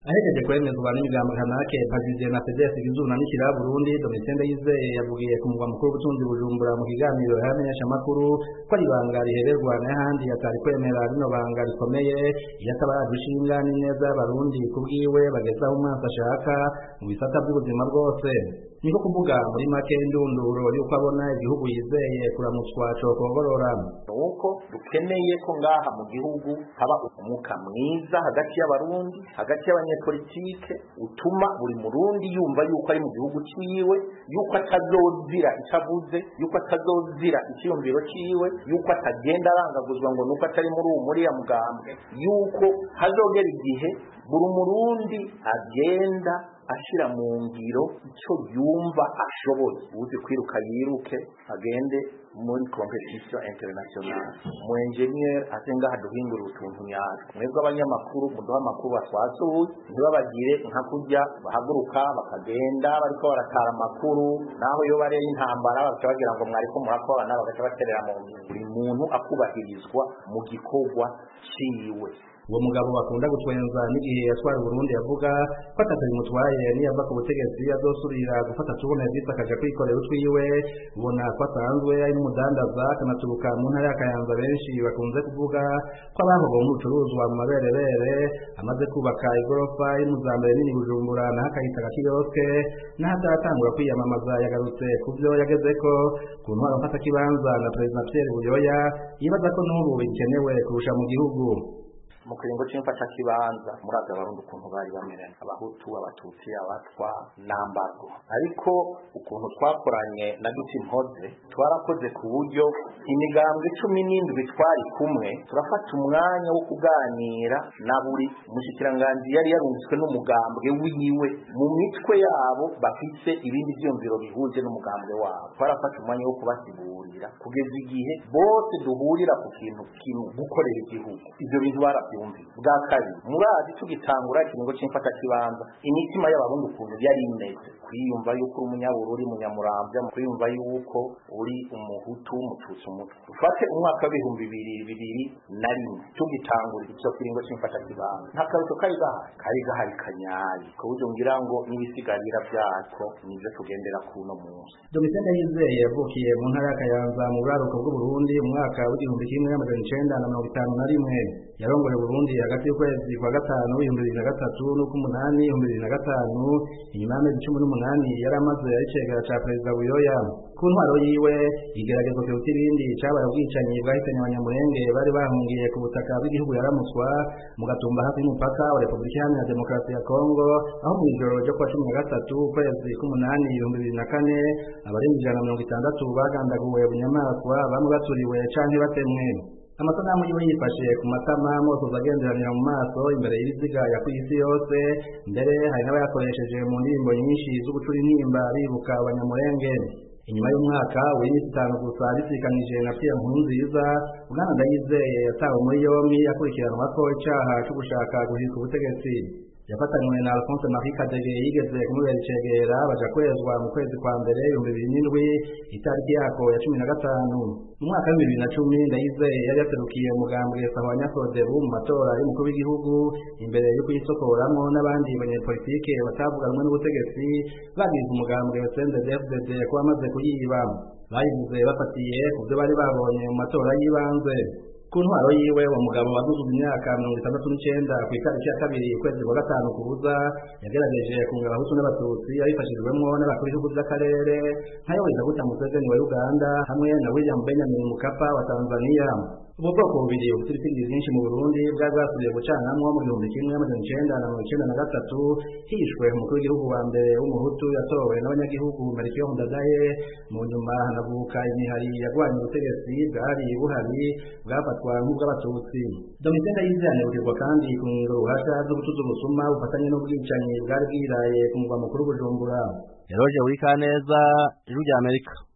ahejeje kwemezwa n'imigambi kanake Patrice na Fedef Bizuna n'ikira Burundi Domitien Ndayizeye yavugiye ku mugwa mukuru w'ubutunzi Bujumbura mu kiganiro yamenyesha amakuru ko ibanga rihererwa n'ahandi atari kwemera rino banga rikomeye yataba dushinga n'ineza y'abarundi kubwiwe bagezaho umwansi ashaka mu bisata by'ubuzima bwose niko kuvuga muri make indunduro yuko abona igihugu yizeye kuramutswa cokongorora nuko dukeneye ko ngaha mu gihugu haba umuka mwiza hagati y'abarundi hagati y'abanyepolitike utuma buri murundi yumva yuko ari mu gihugu ciwe yuko atazozira icavuze yuko atazozira ikiyumviro ciwe yuko atagenda arangaguzwa ngo nuko atari muri uwo muri ya mugambwe yuko hazogera igihe buri murundi agenda ashira mu ngiro ico yumva ashoboye uzi kwiruka yiruke agende muri competition international mu engineer asenga haduhingura utuntu nyatwe mwebwe abanyamakuru muduha amakuru batwasuye ntibabagire nka kurya bahaguruka bakagenda bariko baratara amakuru naho yo bare intambara bakabagira ngo mwariko murakorana bagaca baterera mu buri muntu akubahirizwa mu gikorwa ciwe uwo mugabo bakunda gutwenza n'igihe yatwara Burundi yavuga ko atatari mutwaye niyava ku butegetsi azosubira gufata tubone visa akaja kwikorera utwiwe ubona ko asanzwe ari umudandaza akanaturuka mu ntara ya Kayanza benshi bakunze kuvuga ko abahobo mu bucuruzwa mu maberere amaze kubaka igorofa y'umuzambere nini Bujumbura na akayita gakiyoske n'ahataratangura kwiyamamaza yagarutse kuvyo yagezeko ku ntwaro mfata kibanza na President Pierre Buyoya yibaza ko n'ubu bikenewe kurusha mu gihugu mu kiringo c'imfata kibanza muraza abarundi ukuntu bari bamerana abahutu abatutsi abatwa nambargo ariko ukuntu twakoranye na Duti Mpoze twarakoze ku buryo imigambwe 17 twari kumwe turafata umwanya wo kuganira na buri mushikiranganje yari yarungitswe n'umugambwe wiwe mu mitwe yabo bafise ibindi vyumviro bihuje n'umugambwe wabo twarafata umwanya wo kubasigurira kugeza igihe bose duhurira ku kintu kimwe gukorera igihugu ivyo bintu bwa kabiri murazi tugitangura ikiringo c'imfata kibanza imitima y'abarundi ukuntu yari imeze kwiyumva yuko uri umunyabururi munyamuramvya kwiyumva yuko uri umuhutu umututsi umutwe ufate umwaka w'ibihumbi bibiri na rimwe tugitangura ico kiringo c'imfata kibanza nta karuto kari gahari kanyayi ko buryo ngira ngo n'ibisigarira vyako nivyo tugendera kuno munsi Domitien Ndayizeye yavukiye mu ntara ya Kayanza mu buraruko bw'u Burundi mu mwaka w'1991 yarongoye Burundi hagati y'ukwezi kwa gatanu 2003 n'uko 8 2005 inyuma y'amezi 18 yaramaze aricegera ca Perezida Buyoya ku ntwaro yiwe igeragezwa kuruta ibindi cabaye ubwicanyi bwahitanye abanyamurenge bari bahungiye ku butaka bw'igihugu yaramutswa mu gatumba hafi y'umupaka wa Republika Iharanira Demokarasi ya Kongo aho mu ijoro ryo kwa 13 ukwezi k'umunani 2004 abarenga 160 bagandaguwe bunyamaswa bamwe baturiwe canke batemwe amasanamu yiwe yifashe ku matama mose agenderanira mu maso imbere y'ibiziga ya kw'isi yose mbere hari n'abayakoresheje mu ndirimbo nyinshi z'ugucura intimba bibuka abanyamurenge inyuma y'umwaka w'imisi 5 gusa bisikanije na Pierre Nkurunziza Bwana Ndayizeye yatawe muri yombi akurikiranwa ko icaha cyo gushaka guhirika ubutegetsi yafatanywe na Alphonse Marie Kadege yigeze kumubera icegera baja kwezwa mu kwezi kwa mbere 2007 itariki yako ya 15 mu mwaka wa 2010 Ndayizeye yari yaterukiye umugambwe Sahwanya Frodebu mu matora y'umukuru w'igihugu imbere yo kuyisokoramwo n'abandi banyepolitike batavuga rumwe n'ubutegetsi bagize umugambwe CNDD-FDD ko amaze kuyiba bayivuze bafatiye ku byo bari babonye mu matora y'ibanze ku ntwaro yiwe wa mugabo waduze imyaka 69 ku itariki ya kabiri ukwezi kwa gatanu kubuza yagerageje kunga abahutu n'abatutsi abifashijwemo n'abakuru b'ibihugu by'akarere nkayo Dr. Museveni wa Uganda hamwe na William Benjamin Mkapa wa Tanzania ubu bwoko bubiri ubutitiri byinshi mu Burundi bwasubiye gucanamwo mu 1993 hishwe umukuru w'igihugu wa mbere w'umuhutu yatowe n'abanyagihugu Melchior Ndadaye mu nyuma hanavuka imihari yagwanye ubutegetsi bwari buhari bwafatwa nk'ubw'abatutsi Domitien Ndayizeye anegurwa kandi ku ruhasha z'ubucuzi busuma bufatanye n'ubwicanyi bwari bwiraye ku mugwa mukuru Bujumbura Eroje Wikaneza, Ijwi ry'Amerika.